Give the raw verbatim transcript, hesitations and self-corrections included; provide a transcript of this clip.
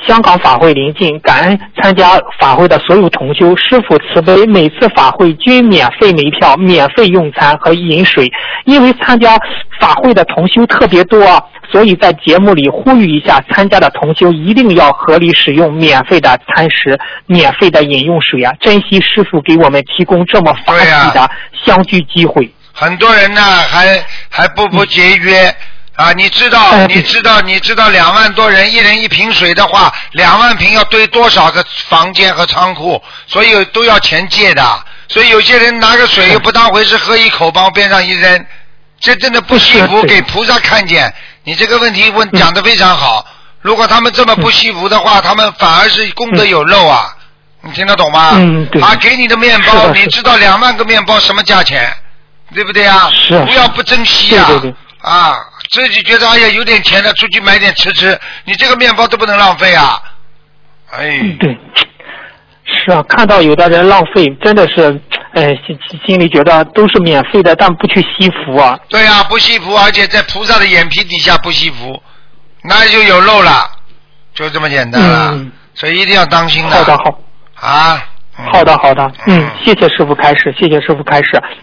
香港法会临近，感恩参加法会的所有同修，师父慈悲，每次法会均免费门票、免费用餐和饮水。因为参加法会的同修特别多，所以在节目里呼吁一下，参加的同修一定要合理使用免费的餐食、免费的饮用水啊！珍惜师父给我们提供这么法喜的相聚机会。 很多人呢，还还不不节约。嗯啊，你知道，你知道，你知道，两万多人，一人一瓶水的话，两万瓶要堆多少个房间和仓库，所以都要钱借的。所以有些人拿个水又不当回事，喝一口往边上一扔，这真的不惜福，给菩萨看见。你这个问题问讲得非常好。如果他们这么不惜福的话，他们反而是功德有漏啊。你听得懂吗？ 嗯，对。 啊，给你的面包，你知道两万个面包什么价钱，对不对啊？ 是。 不要不珍惜啊！ 对对对。 啊，自己觉得哎呀有点钱了，出去买点吃吃，你这个面包都不能浪费啊！哎， 嗯、对，是啊，看到有的人浪费，真的是，呃，心心里觉得都是免费的，但不去惜福啊。 对啊，不惜福，而且在菩萨的眼皮底下不惜福，那就有漏了，就这么简单了。嗯、所以一定要当心的。 好的，好。 啊。 好的，好的，嗯，谢谢师父开示，谢谢师父开示。